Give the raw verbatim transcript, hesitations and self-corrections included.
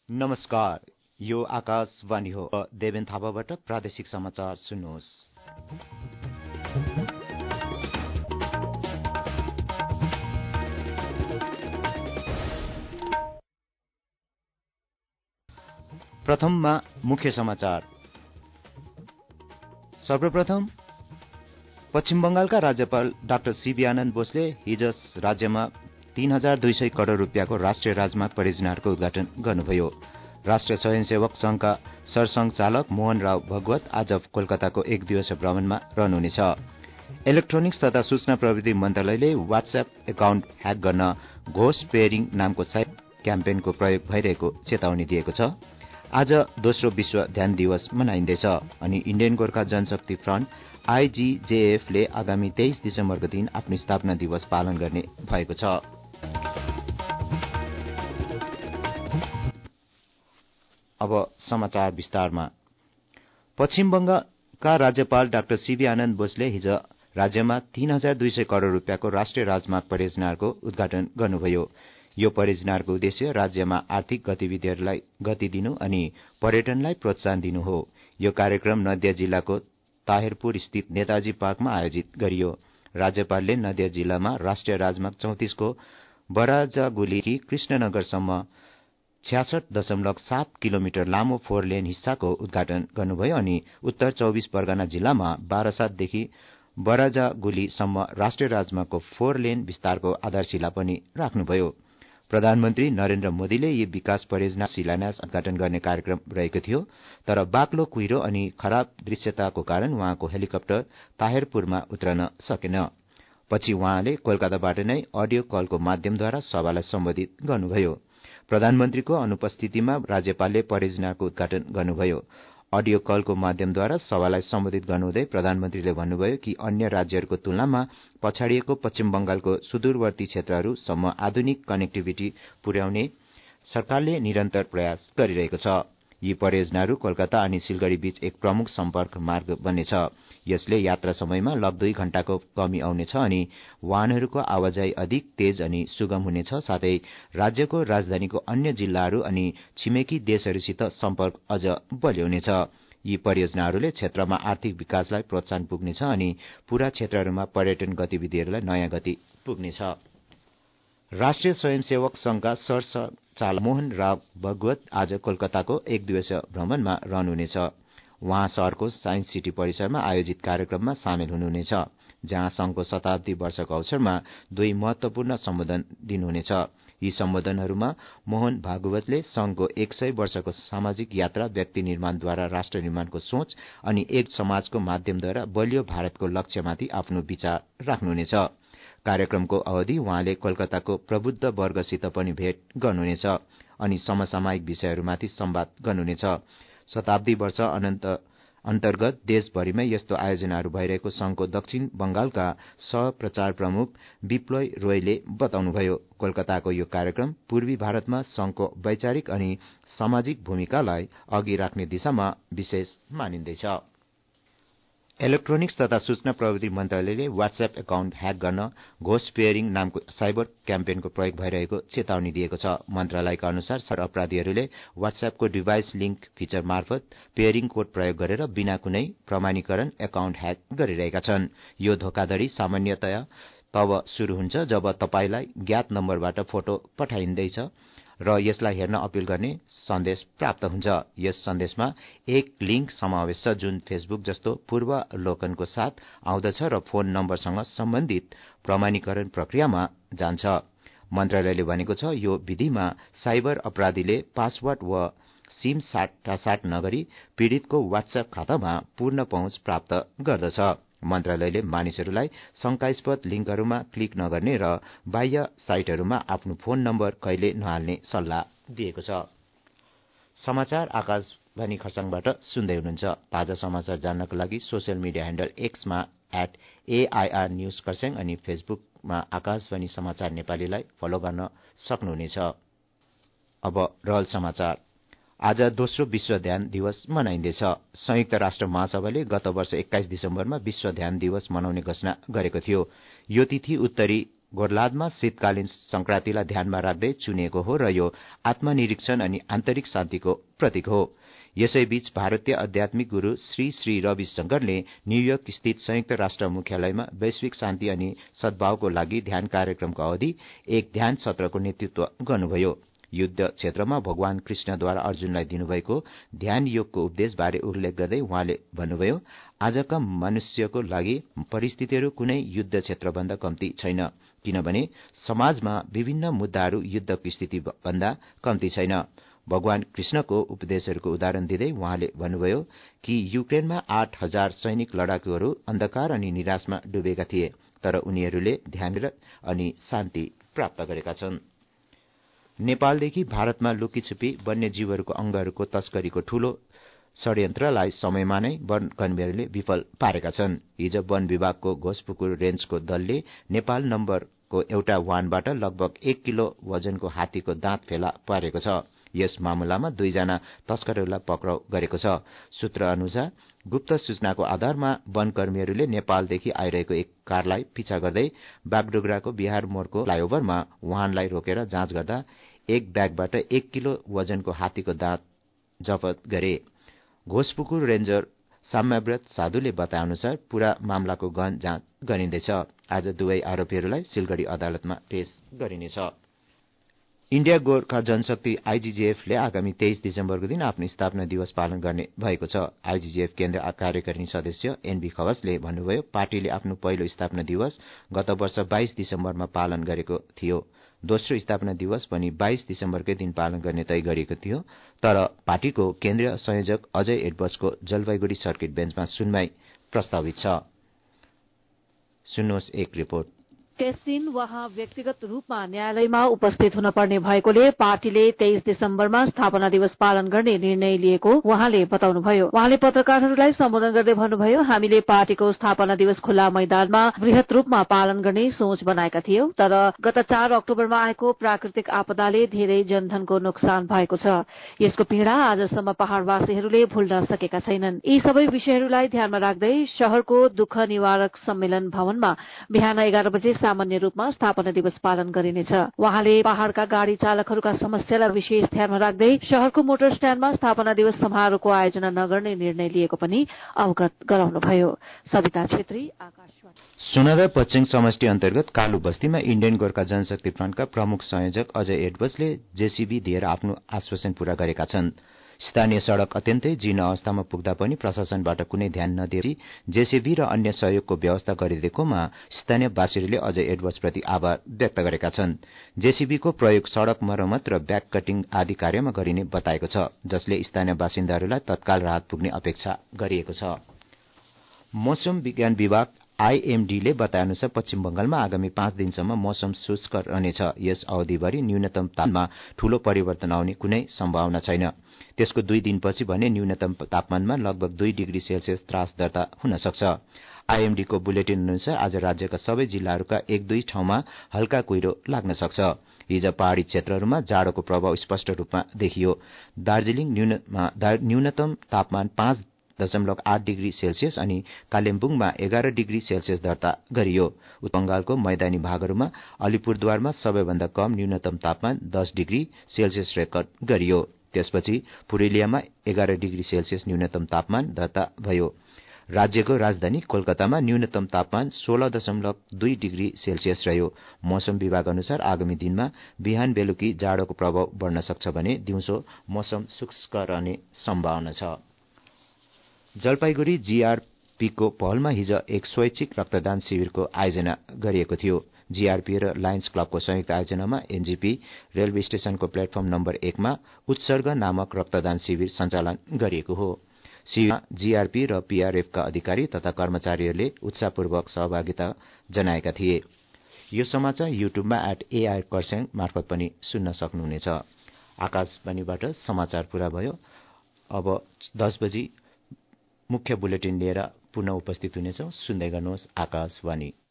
नमस्कार, यो आकाशवाणी हो। देवेन थापाबाट प्रादेशिक समाचार सुन्नुहोस्। प्रथममा मुख्य समाचार। सर्वप्रथम पश्चिम बंगालका राज्यपाल डाक्टर सीबी आनन्द बोसले हिज राज्यमा तीन हजार दुई सय करोड़ रूपियाँको राष्ट्रिय राजमार्ग परियोजनाहरूको उद्घाटन गर्नुभयो। राष्ट्रिय स्वयंसेवक संघका सरसंघ चालक मोहन राव भगवत आज कोलकाताको एक दिवसीय भ्रमणमा रहनुहुनेछ। इलेक्ट्रोनिक्स तथा सूचना प्रविधि मन्त्रालयले व्हाट्सएप एकाउन्ट ह्याक गर्न घोस्ट पेयरिङ नामको साइट क्याम्पेनको प्रयोग भइरहेको चेतावनी दिएको छ। आज दोस्रो विश्व ध्यान दिवस मनाइन्दैछ अनि इण्डियन गोर्खा जनशक्ति फ्रन्ट आईजीजेएफ ले आगामी तेइस दिसम्बरको दिन आफ्नो स्थापना दिवस पालन गर्ने भएको छ। अब समाचार विस्तारमा। पश्चिम बंगालका राज्यपाल डाक्टर सीबी आनन्द बोसले हिज राज्यमा तीन हजार दुई सय करोड़ रूपियाँको राष्ट्रिय राजमार्ग परियोजनाहरूको उद्घाटन गर्नुभयो। यो परियोजनाहरूको उद्देश्य राज्यमा आर्थिक गतिविधिहरूलाई गति दिनु अनि पर्यटनलाई प्रोत्साहन दिनु हो। यो कार्यक्रम नदिया जिल्लाको ताहिरपुर स्थित नेताजी पार्कमा आयोजित गरियो। राज्यपालले नदिया जिल्लामा राष्ट्रिय राजमार्ग चौतिसको बराजागुलीदेखि कृष्णनगरसम्म छ्यासठ दशमलव सात किलोमिटर लामो फोर लेन हिस्साको उद्घाटन गर्नुभयो अनि उत्तर चौबिस परगना जिल्लामा बारासातदेखि बराजागुलीसम्म राष्ट्रिय राजमार्गको फोर लेन विस्तारको आधारशिला पनि राख्नुभयो। प्रधानमन्त्री नरेन्द्र मोदीले यी विकास परियोजना शिलान्यास उद्घाटन गर्ने कार्यक्रम रहेको थियो, तर बाक्लो कुहिरो अनि खराब दृश्यताको कारण उहाँको हेलिकप्टर ताहिरपुरमा उत्रन सकेन। पछि उहाँले कोलकाताबाट नै अडियो कलको माध्यमद्वारा सभालाई सम्बोधित गर्नुभयो। प्रधानमन्त्रीको अनुपस्थितिमा राज्यपालले परियोजनाको उद्घाटन गर्नुभयो। अडियो कलको माध्यमद्वारा सभालाई सम्बोधित गर्नुहुँदै प्रधानमन्त्रीले भन्नुभयो कि अन्य राज्यहरूको तुलनामा पछाडिएको पश्चिम बंगालको सुदूरवर्ती क्षेत्रहरूसम्म आधुनिक कनेक्टिभिटी पुर्याउने सरकारले निरन्तर प्रयास गरिरहेको छ। यी परियोजनाहरू कोलकाता अनि सिलगढ़ी बीच एक प्रमुख सम्पर्क मार्ग बन्नेछ। यसले यात्रा समयमा लग दुई घण्टाको कमी आउनेछ अनि वाहनहरूको आवाजाही अधिक तेज अनि सुगम हुनेछ। साथै राज्यको राजधानीको अन्य जिल्लाहरू अनि छिमेकी देशहरूसित सम्पर्क अझ बलियोनेछ। यी परियोजनाहरूले क्षेत्रमा आर्थिक विकासलाई प्रोत्साहन पुग्नेछ अनि पूरा क्षेत्रहरूमा पर्यटन गतिविधिहरूलाई नयाँ गति पुग्नेछ। राष्ट्रिय स्वयंसेवक संघका सरसंघ चालक मोहन राव भगवत आज कोलकाताको एक दिवसीय भ्रमणमा रहनुहुनेछ। उहाँ शहरको साइन्स सिटी परिसरमा आयोजित कार्यक्रममा सामेल हुनुहुनेछ, जहाँ संघको शताब्दी वर्षको अवसरमा दुई महत्वपूर्ण सम्बोधन दिनुहुनेछ। यी सम्बोधनहरूमा मोहन भागवतले संघको एक सय वर्षको सामाजिक यात्रा, व्यक्ति निर्माणद्वारा राष्ट्र निर्माणको सोच अनि एक समाजको माध्यमद्वारा बलियो भारतको लक्ष्यमाथि आफ्नो विचार राख्नुहुनेछ। कार्यक्रमको अवधि उहाँले कोलकाताको प्रबुद्ध वर्गसित पनि भेट गर्नुहुनेछ अनि समसामयिक विषयहरूमाथि संवाद गर्नुहुनेछ। शताब्दी वर्ष अनन्त अन्तर्गत देशभरिमै यस्तो आयोजनाहरू भइरहेको संघको दक्षिण बंगालका सहप्रचार प्रमुख विप्लय रोयले बताउनुभयो। कोलकाताको यो कार्यक्रम पूर्वी भारतमा संघको वैचारिक अनि सामाजिक भूमिकालाई अघि राख्ने दिशामा विशेष मानिन्दैछ। इलेक्ट्रोनिक्स तथा सूचना प्रविधि मन्त्रालयले व्हाट्सएप एकाउन्ट ह्याक गर्न घोस्ट पेयरिङ नामको साइबर क्याम्पेनको प्रयोग भइरहेको चेतावनी दिएको छ। मन्त्रालयका अनुसार साइबर अपराधीहरूले व्हाट्सएपको डिभाइस लिंक फिचर मार्फत पेयरिङ कोड प्रयोग गरेर बिना कुनै प्रमाणीकरण एकाउन्ट ह्याक गरिरहेका छन्। यो धोखाधड़ी सामान्यतया तब शुरू हुन्छ जब तपाईलाई ज्ञात नम्बरबाट फोटो पठाइँदैछ र यसलाई हेर्न अपील गर्ने सन्देश प्राप्त हुन्छ। यस सन्देशमा एक लिंक समावेश छ जुन फेसबुक जस्तो पूर्वावलोकनको साथ आउँदछ र फोन नम्बरसँग सम्बन्धित प्रमाणीकरण प्रक्रियामा जान्छ। मन्त्रालयले भनेको छ यो विधिमा साइबर अपराधीले पासवर्ड वा सिम साटासाट नगरी पीड़ितको व्हाट्सएप खातामा पूर्ण पहुँच प्राप्त गर्दछ। मन्त्रालयले मानिसहरूलाई शंकास्पद लिंकहरूमा क्लिक नगर्ने र बाह्य साइटहरूमा आफ्नो फोन नम्बर कहिले नहाल्ने सल्लाह दिएको छ। समाचार आकाशवाणी खरसाङबाट सुन्दै हुनुहुन्छ। ताजा समाचार जान्नको लागि सोशल मिडिया ह्यान्डल एक्समा एट एआईआर न्यूज खरसाङ अनि फेसबुकमा आकाशवाणी समाचार नेपालीलाई फलो गर्न सक्नुहुनेछ। अब रहल समाचार। आज दोस्रो विश्व ध्यान दिवस मनाइन्दैछ। संयुक्त राष्ट्र महासभाले गत वर्ष एक्काइस दिसम्बरमा विश्व ध्यान दिवस मनाउने घोषणा गरेको थियो। यो तिथि उत्तरी गोरलादमा शीतकालीन संक्रान्तिलाई ध्यानमा राख्दै चुनिएको हो र यो आत्मनिरीक्षण अनि आन्तरिक शान्तिको प्रतीक हो। यसैबीच भारतीय आध्यात्मिक गुरू श्री श्री रविशंकरले न्यूयोर्क स्थित संयुक्त राष्ट्र मुख्यालयमा वैश्विक शान्ति अनि सद्भावको लागि ध्यान कार्यक्रमको अवधि एक ध्यान सत्रको नेतृत्व गर्नुभयो। युद्ध क्षेत्रमा भगवान कृष्णद्वारा अर्जुनलाई दिनुभएको ध्यान योगको उपदेशबारे उल्लेख गर्दै उहाँले भन्नुभयो, आजका मनुष्यको लागि परिस्थितिहरू कुनै युद्ध क्षेत्रभन्दा कम्ती छैन, किनभने समाजमा विभिन्न मुद्दाहरू युद्धको स्थितिभन्दा कम्ती छैन। भगवान कृष्णको उपदेशहरूको उदाहरण दिँदै उहाँले भन्नुभयो कि युक्रेनमा आठ हजार सैनिक लडाकुहरू अन्धकार अनि निराशमा डुबेका थिए, तर उनीहरूले ध्यान अनि शान्ति प्राप्त गरेका छन्। नेपालदेखि भारतमा लुकीछुपी वन्यजीवहरूको अंगहरूको तस्करीको ठूलो षड्यन्त्रलाई समयमा नै वन कर्मीहरूले विफल पारेका छन्। हिज वन विभागको घोषपुकुर रेन्जको दलले नेपाल नम्बरको एउटा वाहनबाट लगभग एक किलो वजनको हात्तीको दाँत फेला पारेको छ। यस मामलामा दुईजना तस्करहरूलाई पक्राउ गरेको छ। सूत्र अनुसार गुप्त सूचनाको आधारमा वन कर्मीहरूले नेपालदेखि आइरहेको एक कारलाई पिछा गर्दै बागडोगराको बिहार मोडको फ्लाइओभरमा वाहनलाई रोकेर जाँच गर्दा एक ब्यागबाट एक किलो वजनको हात्तीको दाँत जफत गरे। घोषपुकुर रेन्जर साम्यव्रत साधुले बताए अनुसार पूरा मामलाको गहन जाँच गरिँदैछ। आज दुवै आरोपीहरूलाई सिलगढ़ी अदालतमा पेश गरिनेछ। इण्डिया गोर्खा जनशक्ति आईजीजेएफले आगामी तेइस दिसम्बरको दिन आफ्नो स्थापना दिवस पालन गर्ने भएको छ। आईजीजेएफ केन्द्र कार्यकारिणी सदस्य एनबी खवासले भन्नुभयो, पार्टीले आफ्नो पहिलो स्थापना दिवस गत वर्ष बाइस दिसम्बरमा पालन गरेको थियो। दोस्रो स्थापना दिवस पनि बाइस दिसम्बरकै दिन पालन गर्ने तय गरिएको थियो, तर पार्टीको केन्द्रीय संयोजक अजय एडवर्ड्सको जलपाइगुडी सर्किट बेन्चमा सुनवाई प्रस्तावित छ। सुन्नुहोस् एक रिपोर्ट। त्यस दिन उहाँ व्यक्तिगत रूपमा न्यायालयमा उपस्थित हुन पर्ने भएकोले पार्टीले तेइस दिसम्बरमा स्थापना दिवस पालन गर्ने निर्णय लिएको उहाँले बताउनुभयो। उहाँले पत्रकारहरूलाई सम्बोधन गर्दै भन्नुभयो, हामीले पार्टीको स्थापना दिवस खुल्ला मैदानमा वृहत रूपमा पालन गर्ने सोच बनाएका थियौं, तर गत चार अक्टोबरमा आएको प्राकृतिक आपदाले धेरै जनधनको नोक्सान भएको छ। यसको पीड़ा आजसम्म पहाड़वासीहरूले भुल्न सकेका छैनन्। यी सबै विषयहरूलाई ध्यानमा राख्दै शहरको दुःख निवारक सम्मेलन भवनमा बिहान एघार बजे सामान्य रूपमा स्थापना दिवस पालन गरिनेछ। उहाँले पहाड़का गाड़ी चालकहरूका समस्यालाई विशेष ध्यानमा राख्दै शहरको मोटर स्ट्याण्डमा स्थापना दिवस समारोहको आयोजना नगर्ने निर्णय लिएको पनि अवगत गराउनुभयो। सविता छेत्री, आकाशवाणी। सुनादह पश्चिम समष्टि अन्तर्गत कालु बस्तीमा इण्डियन गोर्खा जनशक्ति फ्रन्टका प्रमुख संयोजक अजय एडवर्ड्सले जेसीबी दिएर आफ्नो आश्वासन पूरा गरेका छन्। स्थानीय सड़क अत्यन्तै जीर्ण अवस्थामा पुग्दा पनि प्रशासनबाट कुनै ध्यान नदिएपछि जेसीबी र अन्य सहयोगको व्यवस्था गरिदिएकोमा स्थानीयवासीहरूले अजय एडवर्ड्सप्रति आभार व्यक्त गरेका छन्। जेसीबीको प्रयोग सड़क मरम्मत र ब्याक कटिङ आदि कार्यमा गरिने बताएको छ, जसले स्थानीय बासिन्दाहरूलाई तत्काल राहत पुग्ने अपेक्षा गरिएको छ। मौसम विज्ञान विभाग आईएमडीले बताए अनुसार पश्चिम बंगालमा आगामी पाँच दिनसम्म मौसम शुष्क रहनेछ। यस अवधिभरि न्यूनतम तापमानमा ठूलो परिवर्तन आउने कुनै सम्भावना छैन। त्यसको दुई दिनपछि भने न्यूनतम तापमानमा लगभग दुई डिग्री सेल्सियस त्रास दर्ता हुन सक्छ। आईएमडीको बुलेटिन अनुसार आज राज्यका सबै जिल्लाहरूका एक दुई ठाउँमा हल्का कुहिरो लाग्न सक्छ। हिज पहाड़ी क्षेत्रहरूमा जाड़ोको प्रभाव स्पष्ट रूपमा देखियो। दार्जीलिङ न्यूनतम तापमान पाँच दशमलव आठ डिग्री सेल्सियस अनि कालेम्पुङमा एघार डिग्री सेल्सियस दर्ता गरियो। उत्तर बंगालको मैदानी भागहरूमा अलिपुरद्वारमा सबैभन्दा कम न्यूनतम तापमान दस डिग्री सेल्सियस रेकर्ड गरियो। त्यसपछि पुरुलियामा एघार डिग्री सेल्सियस न्यूनतम तापमान दर्ता भयो। राज्यको राजधानी कोलकातामा न्यूनतम तापमान सोह्र दशमलव दुई डिग्री सेल्सियस रह्यो। मौसम विभाग अनुसार आगामी दिनमा बिहान बेलुकी जाड़ोको प्रभाव बढ़न सक्छ भने दिउँसो मौसम शुष्क रहने सम्भावना छ। जलपाइगुड़ी जीआरपीको पहलमा हिज एक स्वैच्छिक रक्तदान शिविरको आयोजना गरिएको थियो। जीआरपी र लायन्स क्लबको संयुक्त आयोजनामा एनजीपी रेलवे स्टेशनको प्लेटफर्म नम्बर एकमा उत्सर्ग नामक रक्तदान शिविर सञ्चालन गरिएको हो। शिविरमा जीआरपी र पीआरएफका अधिकारी तथा कर्मचारीहरूले उत्साहपूर्वक सहभागिता जनाएका थिए। यो समाचार युट्युबमा एट एआई कर्स्याङ मार्फत पनि सुन्न सक्नुहुनेछ। आकाशवाणीबाट समाचार पूरा भयो। अब दस बजी मुख्य बुलेटिन लिएर पुनः उपस्थित हुनेछौं। सुन्दै गर्नुहोस् आकाशवाणी।